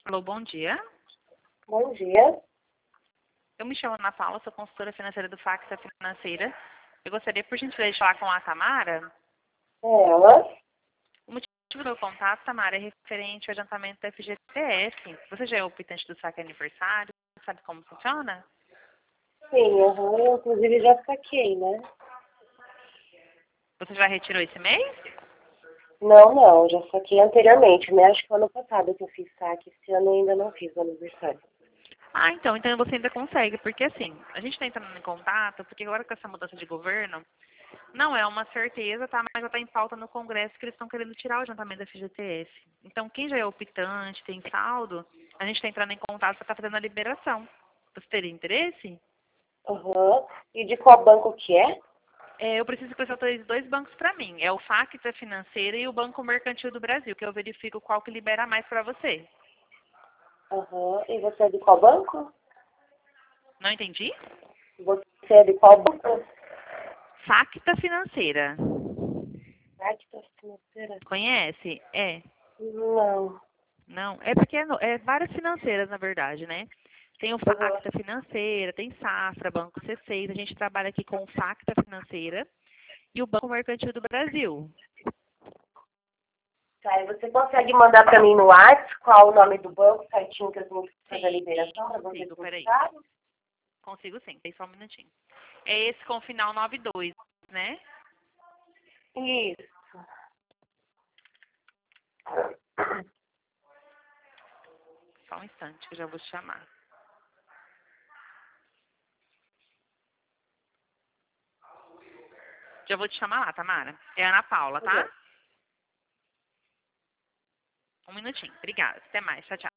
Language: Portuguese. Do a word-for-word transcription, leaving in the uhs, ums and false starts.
Alô, bom dia. Bom dia. Eu me chamo Ana Paula, sou consultora financeira do Facta Financeira. Eu gostaria, por gentileza, de falar com a Tamara. É ela? O motivo do meu contato, Tamara, é referente ao adiantamento da F G T S. Você já é optante do saque aniversário? Sabe como funciona? Sim, aham, eu inclusive já saquei, né? Você já retirou esse mês? Não, não, já saquei anteriormente, né? Acho que foi ano passado que eu fiz saque, esse ano eu ainda não fiz o aniversário. Ah, então, então você ainda consegue, porque assim, a gente está entrando em contato, porque agora com essa mudança de governo, não é uma certeza, tá? Mas já está em pauta no Congresso que eles estão querendo tirar o adiantamento da F G T S. Então, quem já é optante, tem saldo, a gente está entrando em contato para estar fazendo a liberação. Você teria interesse? Aham. E de qual banco que é? É, eu preciso que você autorize dois bancos para mim. É o Facta Financeira e o Banco Mercantil do Brasil, que eu verifico qual que libera mais para você. Aham. E você é de qual banco? Não entendi? Você é de qual banco? Facta Financeira. Acta financeira? Conhece? É. Não. Não, é porque é, no- é várias financeiras, na verdade, né? Tem o Aham. Facta Financeira, tem Safra, Banco C seis, a gente trabalha aqui com o Facta Financeira e o Banco Mercantil do Brasil. Tá, e você consegue mandar pra mim no WhatsApp qual o nome do banco certinho que eu tenho que fazer a Sim, liberação pra você consigo, peraí. solicitar? Consigo sim, tem só um minutinho. É esse com final nove dois, né? Isso. Só um instante que eu já vou te chamar. Já vou te chamar lá, Tamara. É Ana Paula, Aham. tá? Um minutinho. Obrigada. Até mais. Tchau, tchau.